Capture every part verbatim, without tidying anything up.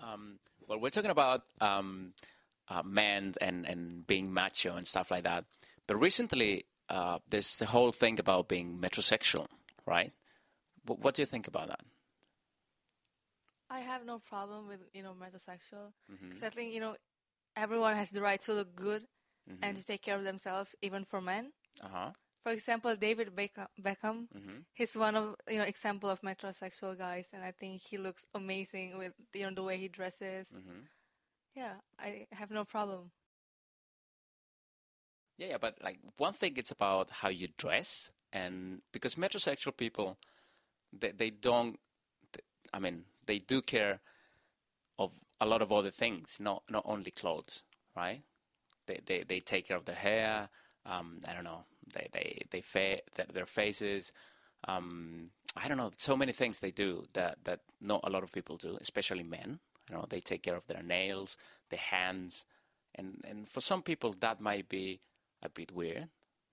Um, well, we're talking about um, uh, men and, and being macho and stuff like that. But recently, uh, there's the whole thing about being metrosexual, right? What, what do you think about that? I have no problem with, you know, metrosexual because Mm-hmm. I think, you know, everyone has the right to look good and Mm-hmm. to take care of themselves, even for men. Uh-huh. For example, David Beckham, Beckham, Mm-hmm. he's one of, you know, example of metrosexual guys, and I think he looks amazing with, you know, the way he dresses. Mm-hmm. Yeah, I have no problem. Yeah, yeah, but like one thing, it's about how you dress, and because metrosexual people, they they don't. I mean, they do care of a lot of other things, not not only clothes, right? They they, they take care of their hair. Um, I don't know. They they they fa- their, their faces. Um, I don't know. So many things they do that that not a lot of people do, especially men. You know, they take care of their nails, their hands, and and for some people that might be a bit weird.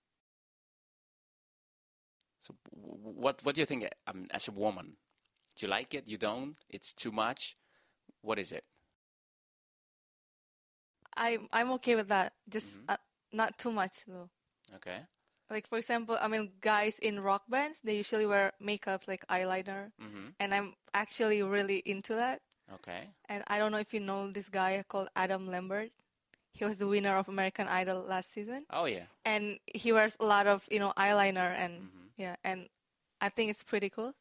So what what do you think um, as a woman? Do you like it? You don't? It's too much? What is it? I I'm okay with that. Just Hmm. uh, not too much though. Okay. Like for example, I mean, guys in rock bands they usually wear makeup like eyeliner, Hmm. and I'm actually really into that. Okay. And I don't know if you know this guy called Adam Lambert. He was the winner of American Idol last season, Oh yeah. and he wears a lot of, you know, eyeliner and Hmm. yeah, and I think it's pretty cool.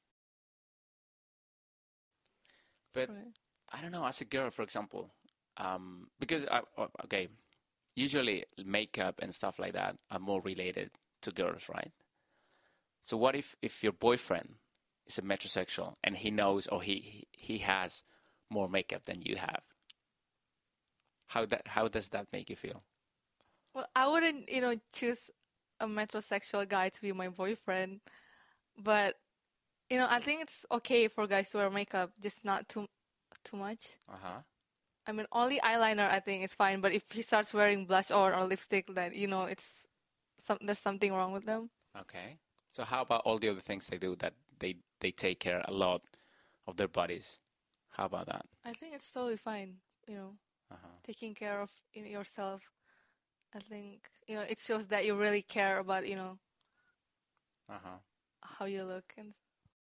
But Right. I don't know. As a girl, for example, um, because I, o- okay, usually makeup and stuff like that are more related to girls, right? So what if if your boyfriend is a metrosexual and he knows or he he he has more makeup than you have? How that how does that make you feel? Well, I wouldn't, you know, choose a metrosexual guy to be my boyfriend, but you know, I think it's okay for guys to wear makeup, just not too too much. Uh-huh. I mean, only eyeliner I think is fine, but if he starts wearing blush on or lipstick, then you know it's some there's something wrong with them. Okay. So how about all the other things they do that they they take care a lot of their bodies? How about that? I think it's totally fine, you know, Uh-huh. taking care of, you know, yourself. I think, you know, it shows that you really care about, you know, Uh-huh. how you look and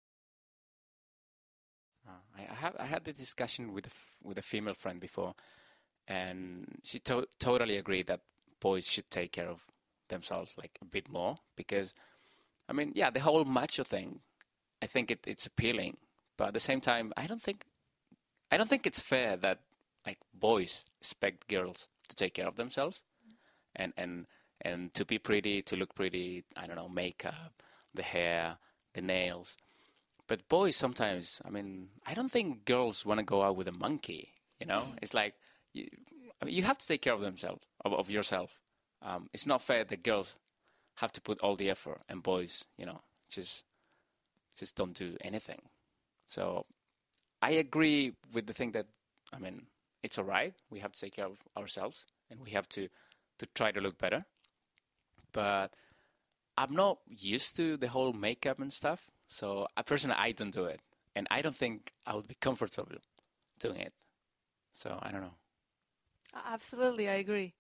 Uh, I, I have I had the discussion with a f- with a female friend before, and she to- totally agreed that boys should take care of themselves like a bit more because I mean, yeah, the whole macho thing, I think it, it's appealing, but at the same time, I don't think I don't think it's fair that like boys expect girls to take care of themselves and and and to be pretty, to look pretty. I don't know, makeup, the hair, the nails. But boys sometimes, I mean, I don't think girls want to go out with a monkey. You know, it's like you, I mean, you have to take care of themselves, of, of yourself. Um, it's not fair that girls have to put all the effort and boys, you know, just just don't do anything. So I agree with the thing that, I mean, it's all right. We have to take care of ourselves and we have to to try to look better. But I'm not used to the whole makeup and stuff. So I personally, I don't do it, and I don't think I would be comfortable doing it. So I don't know. absolutely, I agree.